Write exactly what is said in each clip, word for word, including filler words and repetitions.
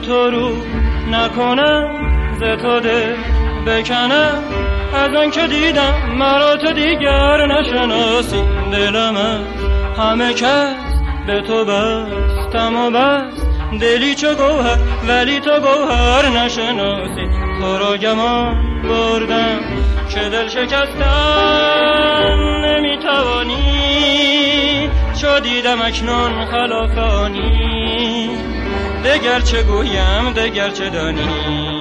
تو رو نکنم، ز تو دل بکنم، از آن که دیدم مرا تو دیگر نشناسی. دلم از همه کس به تو بستم و بست، دلی چو گوهر ولی تو گوهر نشناسی. تو را گمان بردم که دل شکستن نمیتوانی، چو دیدم اکنون خلافانی. دگر چه گویم دگر چه دانی.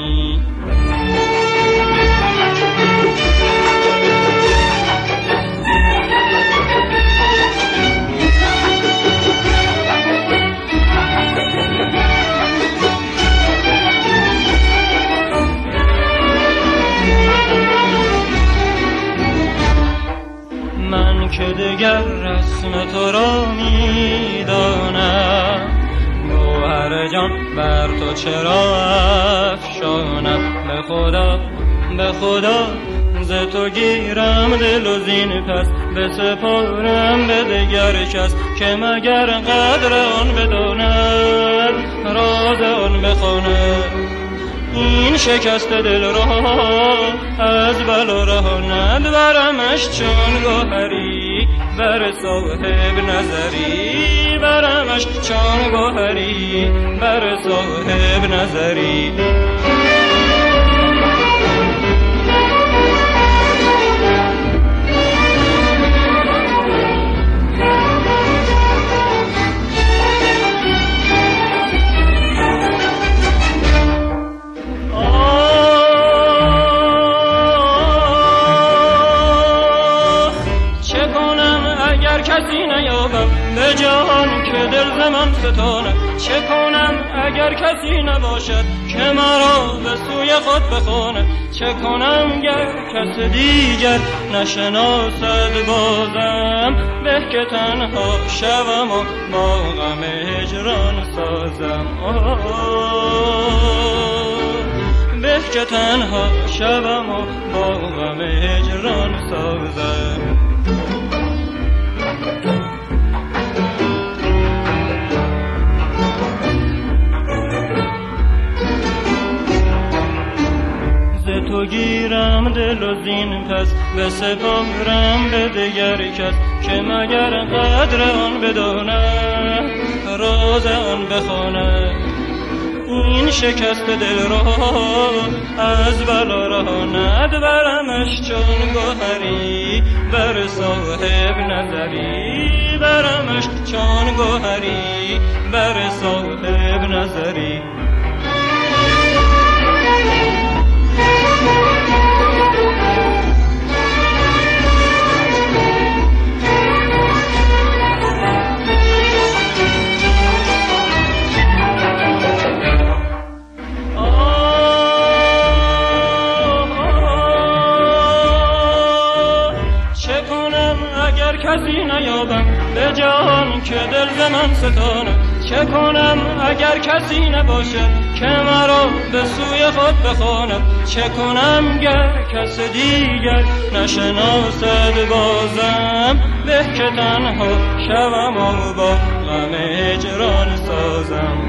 من که دگر رسم تو را میدانم، گوهر جان بر تو چرا افشانم. به خدا به خدا ز تو گیرم دل و زین پس، بسپارم به دگر کس که مگر قدر آن بداند، راز آن بخواند. این شکست دل را از بلا رهاند، برمش چون گوهری بر صاحب نظری. برمش چون گوهری بر صاحب نظری. کسی نیابم به جهان که دل ز من ستانه. چه کنم اگر کسی نباشد که مرا به سوی خود بخواند. چه کنم گر کس دیگر نشناسد بازم، به که تنها شوم و با غم هجران سازم. به که تنها شوم و با غم هجران سازم. تو گیرم دل و زین پس، بسپارم به دگر کس که مگر قدر آن بداند، راز آن بخواند. این شکست دل را از بلا رهاند، برمش چون گوهری بر صاحب نظری. برمش چون گوهری بر صاحب نظری. کسی نیابم به جهان که دل ز من ستانه. چه کنم اگر کسی نباشد که مرا به سوی خود بخواند. چه کنم گر کس دیگر نشناسد بازم، به که تنها شوم و با غم هجران سازم.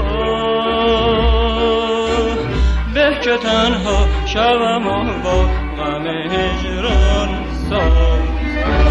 به که تنها شوم و با غم هجران سازم.